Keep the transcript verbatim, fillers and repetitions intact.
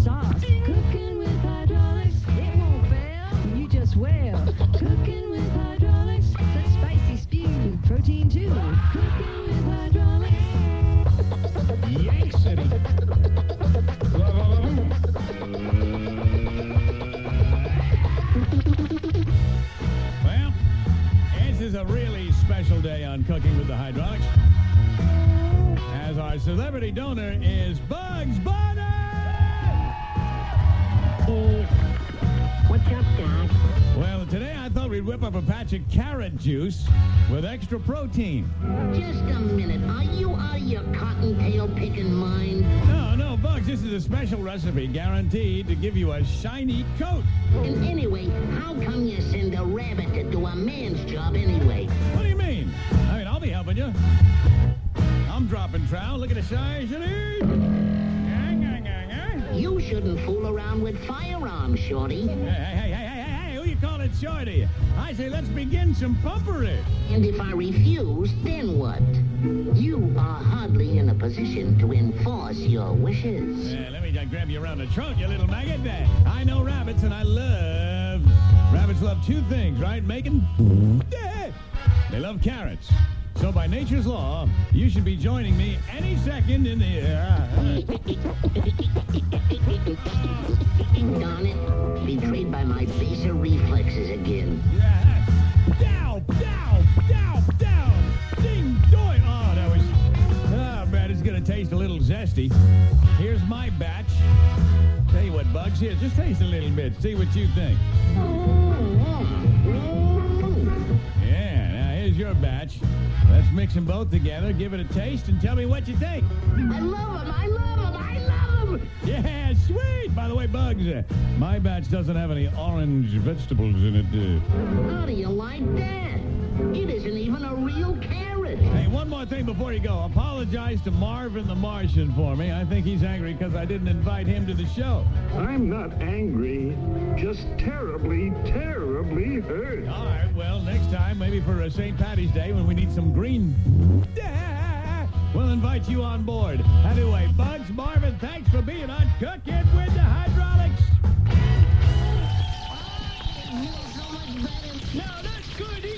sauce. Cooking with hydraulics, it won't fail. You just wail. Cooking with hydraulics, such spicy spew. Protein too. Cooking with hydraulics. Yank City. Well, this is a really special day on Cooking with the Hydraulics, as our celebrity donor is Bugs Bunny! What's up, Doc? Well, today I thought we'd whip up a patch of carrot juice with extra protein. Just a minute. Are you out of your cottontail picking mind? No, no, Bugs, this is a special recipe guaranteed to give you a shiny coat. And anyway, how come you send a rabbit to do a man's job anyway? What do you mean? I mean, I'll be helping you. I'm dropping trout. Look at the size of it. You shouldn't fool around with firearms, Shorty. Hey, hey, hey, hey, hey, who you calling Shorty? I say let's begin some pumpery. And if I refuse, then what? You are hardly in a position to enforce your wishes. Uh, let me just grab you around the trunk, you little maggot. Uh, I know rabbits, and I love... Rabbits love two things, right? Making... They love carrots. So by nature's law, you should be joining me any second in the... Uh, Darn it. Betrayed by my baser reflexes again. Yeah. Dow, dow, dow, dow. Ding, doing. Oh, that was... Oh, man, it's going to taste a little zesty. Here's my batch. Tell you what, Bugs, here, just taste a little bit. See what you think. Yeah, now here's your batch. Let's mix them both together, give it a taste, and tell me what you think. I love him. I love him. I love him. Yeah, sweet. By the way, Bugs, uh, my batch doesn't have any orange vegetables in it. Uh. How do you like that? It isn't even a real carrot. Hey, one more thing before you go. Apologize to Marvin the Martian for me. I think he's angry because I didn't invite him to the show. I'm not angry, just terribly, terribly hurt. All right, well, next time, maybe for uh, Saint Patty's Day when we need some green... We'll invite you on board. Anyway, Bugs, Marvin, thanks for being on Cooking with the Hydraulics. You know so much better. No, no.